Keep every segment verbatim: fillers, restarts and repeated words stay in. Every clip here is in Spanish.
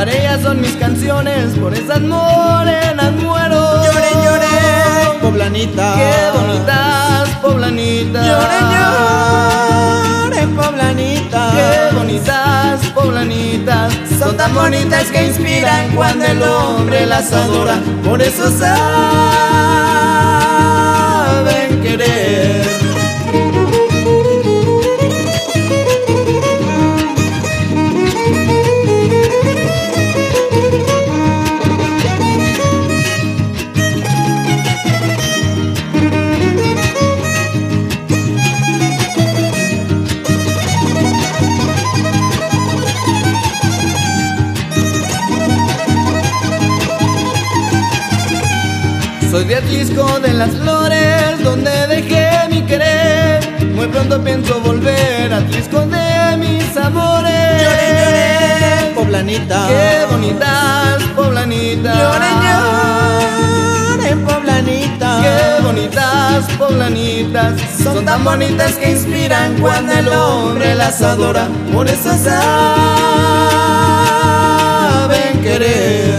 Para ellas son mis canciones, por esas morenas muero. Llore, llore, poblanita. Qué bonitas poblanitas. Llore, llore, poblanita. Qué bonitas poblanitas. Son tan bonitas que inspiran cuando el hombre las adora. Por eso saben querer. Soy de Atlisco de las Flores, donde dejé mi querer. Muy pronto pienso volver a Atlisco de mis amores. Llore, llore, poblanita. Qué bonitas poblanitas. Llore, llore, poblanita. Qué bonitas poblanitas. Son tan bonitas que inspiran cuando el hombre las adora. Por eso saben querer.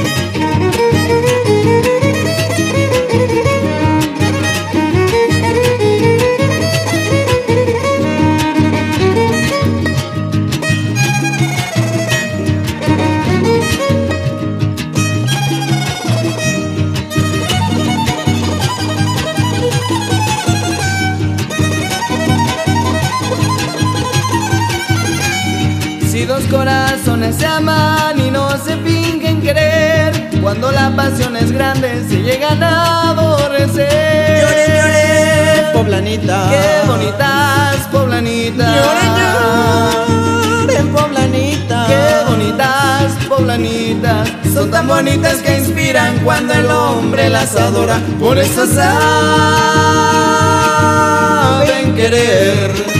Si dos corazones se aman y no se fingen querer, cuando la pasión es grande se llegan a aborrecer. Llore, llore, poblanita. Qué bonitas poblanitas. Llore, llore, poblanita. Qué bonitas poblanitas. Son tan bonitas que inspiran cuando el hombre las adora. Por eso saben querer.